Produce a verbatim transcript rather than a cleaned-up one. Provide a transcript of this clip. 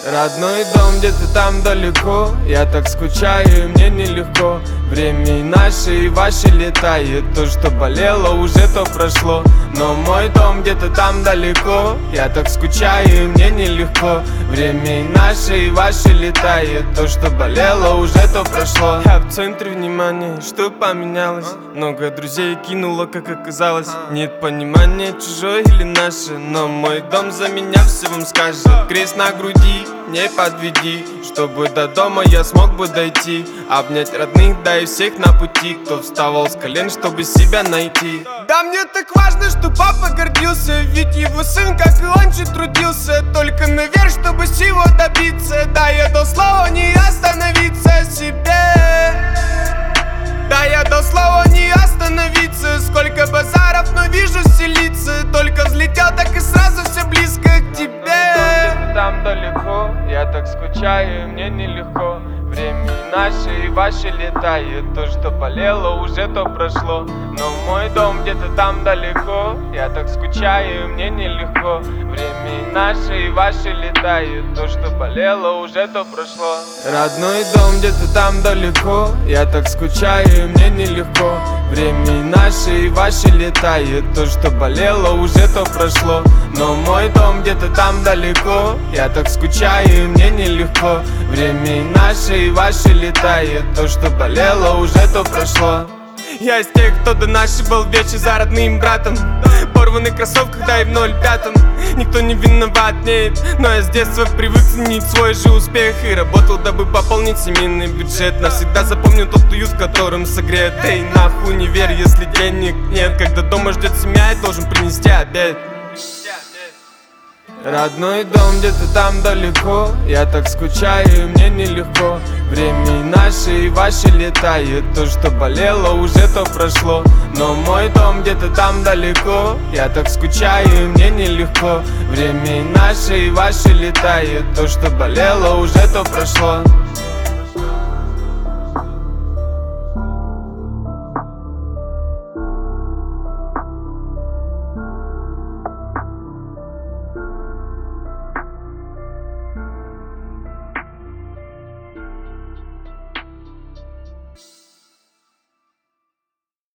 Родной дом где-то там далеко, я так скучаю, и мне нелегко. Время и наше, и ваше летает. То, что болело, уже то прошло. Но мой дом где-то там далеко, я так скучаю, и мне нелегко. Время и наше, и ваше летает. То, что болело, уже то прошло. Я в центре внимания, что поменялось? Много друзей кинуло, как оказалось. Нет понимания, чужое или наше. Но мой дом за меня все вам скажет. Крест на груди, не подведи, чтобы до дома я смог бы дойти. Обнять родных, да и всех на пути, кто вставал с колен, чтобы себя найти. Да мне так важно, что папа гордился, ведь его сын, как и он же, трудился только наверх, чтобы всего добиться. Да, я дал слово не остановиться себе. Да, я дал слово не остановиться. Сколько базаров, но вижу селиться. Только взлетел, так и сразу все близко к тебе. Там далеко, я так скучаю, и мне нелегко. Время и наше, и ваше летает. То, что болело, уже то прошло. Но мой дом где-то там далеко, я так скучаю, и мне нелегко. Время и наше, и ваше летает. То, что болело, уже то прошло. Родной дом где-то там далеко, я так скучаю, и мне нелегко. Время и наше, и ваше летает. То, что болело, уже то прошло. Но мой дом где-то там далеко, я так скучаю, и мне нелегко. Время и наше, и ваше летает. То, что болело, уже то прошло. Я из тех, кто до нашей был вечер за родным братом. Порванных кроссовках, да и в ноль пятом. Никто не виноват, нет, но я с детства привык ценить свой же успех. И работал, дабы пополнить семейный бюджет. Навсегда запомню тот уют, в котором согрет. Эй, нахуй не верь, если денег нет. Когда дома ждет семья, я должен принести обед. Родной дом где-то там далеко, я так скучаю, и мне нелегко. Время и наше, и ваше летает. То, что болело, уже то прошло. Но мой дом где-то там далеко, я так скучаю, и мне нелегко. Время и наше, и ваше летает. То, что болело, уже то прошло.